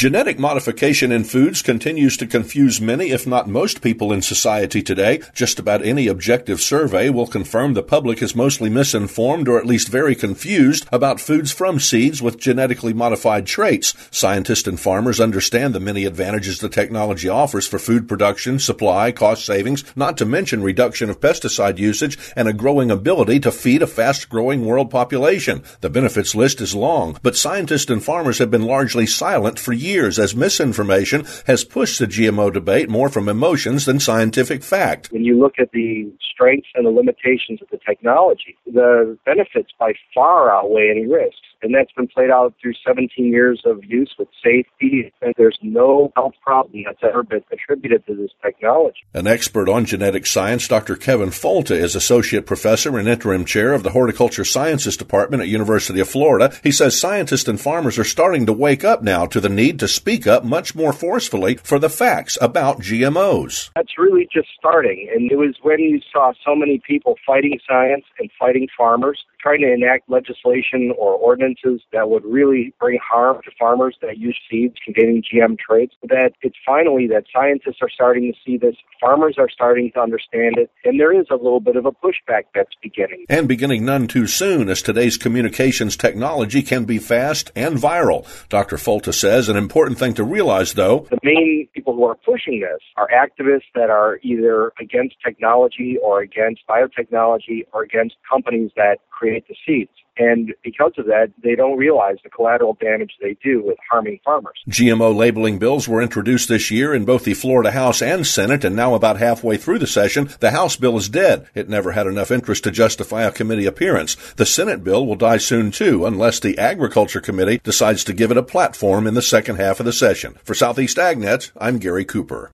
Genetic modification in foods continues to confuse many, if not most people in society today. Just about any objective survey will confirm the public is mostly misinformed or at least very confused about foods from seeds with genetically modified traits. Scientists and farmers understand the many advantages the technology offers for food production, supply, cost savings, not to mention reduction of pesticide usage and a growing ability to feed a fast-growing world population. The benefits list is long, but scientists and farmers have been largely silent for years as misinformation has pushed the GMO debate more from emotions than scientific fact. When you look at the strengths and the limitations of the technology, the benefits by far outweigh any risks. And that's been played out through 17 years of use with safety, and there's no health problem that's ever been attributed to this technology. An expert on genetic science, Dr. Kevin Folta is Associate Professor and Interim Chair of the Horticulture Sciences Department at University of Florida. He says scientists and farmers are starting to wake up now to the need to speak up much more forcefully for the facts about GMOs. That's really just starting, and it was when you saw so many people fighting science and fighting farmers, trying to enact legislation or ordinances that would really bring harm to farmers that use seeds containing GM traits, that it's finally that scientists are starting to see this, farmers are starting to understand it, and there is a little bit of a pushback that's beginning. And beginning none too soon, as today's communications technology can be fast and viral. Dr. Folta says an important thing to realize, though, the main people who are pushing this are activists that are either against technology or against biotechnology or against companies that create the seeds. And because of that, they don't realize the collateral damage they do with harming farmers. GMO labeling bills were introduced this year in both the Florida House and Senate, and now about halfway through the session, the House bill is dead. It never had enough interest to justify a committee appearance. The Senate bill will die soon, too, unless the Agriculture Committee decides to give it a platform in the second half of the session. For Southeast AgNet, I'm Gary Cooper.